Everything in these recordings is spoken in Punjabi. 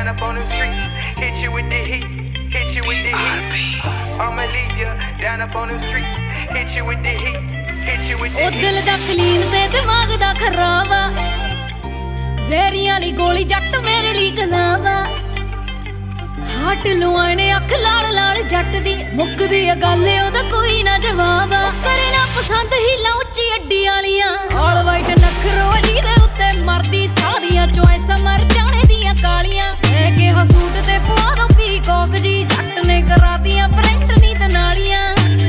down up on the streets, hit you with the heat, hit you with the heat. I'ma leave you down up on the streets, hit you with the heat, hit you with the heat. ਉਹ ਦਿਲ ਦਾ ਕਲੀਨ ਤੇ ਦਿਮਾਗ ਦਾ ਖਰਾਬ ਆ, ਵੇਰੀਆਂ ਲਈ ਗੋਲੀ ਜੱਟ ਮੇਰੇ ਲਈ ਗਲਾਵਾ। ਹੱਟ ਲੁਆਣੇ ਅੱਖ ਲਾਲ ਲਾਲ ਜੱਟ ਦੀ, ਮੁੱਕਦੀ ਆ ਗੱਲ ਉਹਦਾ ਕੋਈ ਨਾ ਜਵਾਬ। ਕਰੇ ਨਾ ਪਸੰਦ ਹੀਲਾਂ ਉੱਚੀ ਅੱਡੀ ਵਾਲੀਆਂ, ਆਲ ਵਾਈਟ ਨਖਰੋ ਜਿਹਦੇ ਉੱਤੇ ਮਰਦੀ ਸਾਰੀਆਂ ਚੋਇਸਾਂ ਮਰ ਜਾਣੇ ਦੀਆਂ ਕਾਲੀਆਂ। ਇਹ ਕਿਹਾ ਸੂਟ ਤੇ ਪਵਾ ਦੋ ਪੀਕੌਕ ਜੀ, ਜੱਟ ਨੇ ਕਰਾਤੀਆਂ ਪ੍ਰਿੰਟ ਨੀ ਤੇ ਨਾਲੀਆਂ।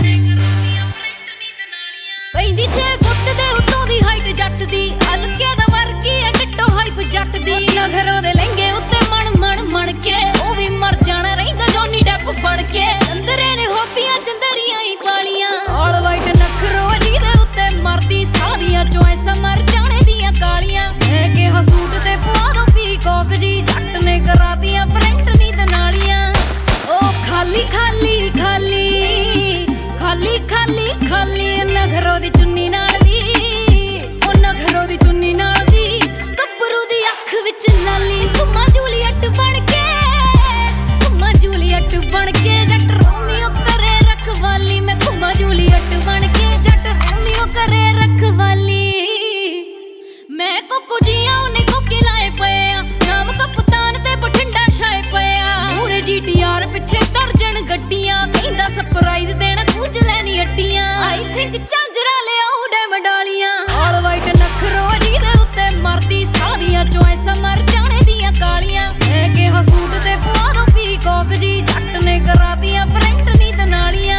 ਪੈਂਦੀ 6 ਫੁੱਟ ਦੇ ਉੱਤੋਂ ਦੀ ਹਾਈਟ ਜੱਟ ਦੀ, ਹਲਕੇ ਦਾ ਵਰਗੀ ਐ ਡਿੱਟੋ ਹਾਈਪ ਜੱਟ ਦੀ। ਨਖਰੋਂ ਦੇ ਲਹਿੰਗੇ ਉੱਤੇ ਮਣ ਕੇ ਉਹ ਵੀ ਮਰ ਜਾਣਾ ਰਹਿੰਦਾ ਜੌਨੀ ਡੈਪ ਬਣ ਕੇ। ਚੰਦਰੇ ਨੇ ਹੋਪੀਆਂ ਚੰਦਰੀਆਂ ਹੀ ਪਾਲੀਆਂ, ਆਲ ਵਾਈਟ ਨਖਰੋ ਜਿਹਦੇ ਉੱਤੇ ਮਰਦੀ ਸਾਰੀਆਂ ਚੋਇਸਾਂ ਮਰ ਜਾਣੇ ਦੀਆਂ ਕਾਲੀਆਂ। ਇਹ ਕਿਹਾ ਸੂਟ ਤੇ ਪਵਾ ਦੋ ਪੀਕੌਕ ਜੀ, ਜੱਟ ਨੇ ਕਰਾਤੀਆਂ ਪ੍ਰਿੰਟ ਨੀ ਤੇ ਨਾਲੀਆਂ। ਉਹ ਖਾਲੀ ਖਾਲੀ ਖਾਲੀ ਖਾਲੀ ਖਾਲੀ ਖਾਲੀ ਨਖਰੋ ਦੀ ਚੁੰਨੀ ਨਾਲ ਦੀ, ਉਹ ਨਖਰੋ ਦੀ ਚੁੰਨੀ ਨਾਲ ਦੀ। ਗੱਭਰੂ ਦੀ ਅੱਖ ਵਿੱਚ ਲਾਲੀ, ਘੁੰਮਾ ਜੂਲੀਅਟ ਬਣ ਕੇ, ਘੁੰਮਾ ਜੂਲੀਅਟ ਬਣ ਕੇ। ਜੱਟ ਰੋਮੀਓ ਕਰੇ ਰਖਵਾਲੀ, ਮੈਂ ਘੁੰਮਾ ਜੂਲੀਅਟ ਬਣ ਕੇ, ਜੱਟ ਰੋਮੀਓ ਕਰੇ ਰਖਵਾਲੀ। ਮੈਂ ਕੋਕੋ ਜੀਆਂ ਉਹਨੇ ਕੋਕੇ ਲਾਏ ਪਏ ਆ, ਨਾਮ ਕਪਤਾਨ ਤੇ ਬਠਿੰਡਾ ਛਾਏ ਪਏ ਆ। ਮੂਰੇ GTR ਪਿੱਛੇ ਦਰਜਨ ਗੱਡੀਆਂ, ਕਹਿੰਦਾ ਸਰਪ੍ਰਾਈਜ਼ ਦੇਣਾ ਕੁਝ ਲੈਣੀ ਅੱਡੀਆਂ। ਆਈ ਥਿੰਕ ਝਾਂਜਰਾ ਲਿਆਉ ਡੈਮੰਡ ਵਾਲੀਆਂ, ਆਲ ਵਾਈਟ ਨਖਰੋ ਜਿਹਦੇ ਉੱਤੇ ਮਰਦੀ ਸਾਰੀਆਂ ਚੋਇਸਾਂ ਮਰ ਜਾਣੇ ਦੀਆਂ ਕਾਲੀਆਂ। ਇਹ ਕਿਹਾ ਸੂਟ ਤੇ ਪਵਾ ਦੋ ਪੀਕੌਕ ਜੀ, ਜੱਟ ਨੇ ਕਰਾਤੀਆਂ ਪ੍ਰਿੰਟ ਨੀ ਤੇ ਨਾਲੀਆਂ।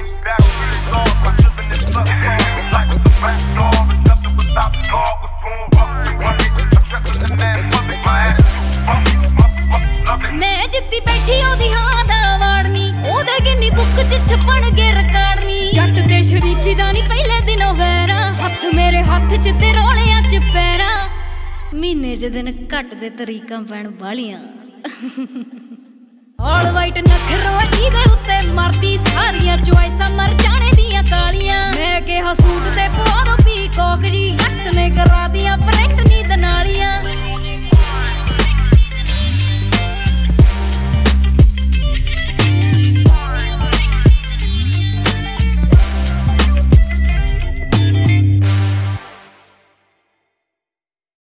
ਮੈਂ ਜਿੱਤੀ ਬੈਠੀ ਉਹਦੀ ਹਾਂ ਦਾ ਵਾੜਨੀ, ਉਹਦੇ ਗਿੰਨੀ ਬੁੱਕ ਚ ਛਪਣਗੇ ਰਿਕਾਰਡਨੀ। ਜੱਟ ਦੇ ਸ਼ਰੀਫੀ ਦਾ ਨੀ ਪਹਿਲੇ ਦਿਨੋਂ ਵੈਰਾ, ਹੱਥ ਮੇਰੇ ਹੱਥ ਚ ਤੇ ਰੋਲਿਆਂ ਚ ਪੈਰਾਂ। ਮਹੀਨੇ ਚ ਦਿਨ ਘੱਟ ਦੇ ਤਰੀਕਾਂ ਪੈਣ ਵਾਲੀਆਂ, ਆਲ ਵਾਈਟ ਨਖਰੋ ਜਿਹਦੇ ਉੱਤੇ ਮਰਦੀ